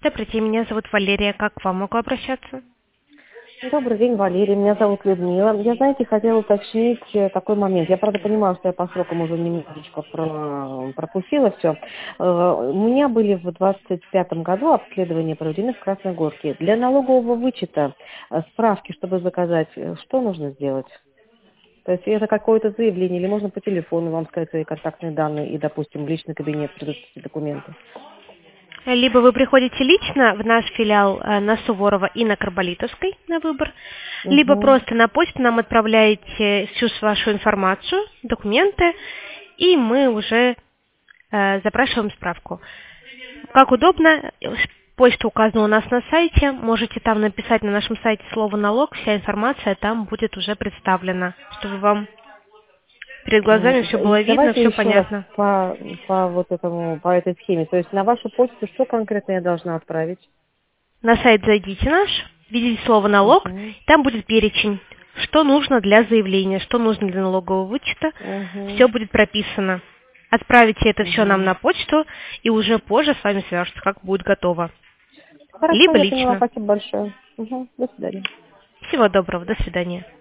Добрый день, меня зовут Валерия. Как к вам могу обращаться? Добрый день, Валерий. Меня зовут Людмила. Я, знаете, хотела уточнить такой момент. Я, правда, понимаю, что я по срокам уже немножечко пропустила все. У меня были в 25 году обследования проведены в Красной Горке. Для налогового вычета справки, чтобы заказать, что нужно сделать? То есть это какое-то заявление, или можно по телефону вам сказать свои контактные данные и, допустим, в личный кабинет придут эти документы? Либо вы приходите лично в наш филиал на Суворова и на Карболитовской на выбор, либо Угу. просто на почту нам отправляете всю вашу информацию, документы, и мы уже запрашиваем справку. Как удобно, почта указана у нас на сайте, можете там написать на нашем сайте слово «налог», вся информация там будет уже представлена, чтобы вам перед глазами все было видно, Давайте все еще раз понятно. по этой схеме. То есть на вашу почту что конкретно я должна отправить? На сайт зайдите наш, видите слово «налог», Угу. там будет перечень, что нужно для заявления, что нужно для налогового вычета, Угу. все будет прописано. Отправите это все нам Угу. на почту, и уже позже с вами свяжутся, как будет готово. Хорошо, Либо я поняла. лично. Спасибо большое. Угу. До свидания. Всего доброго, до свидания.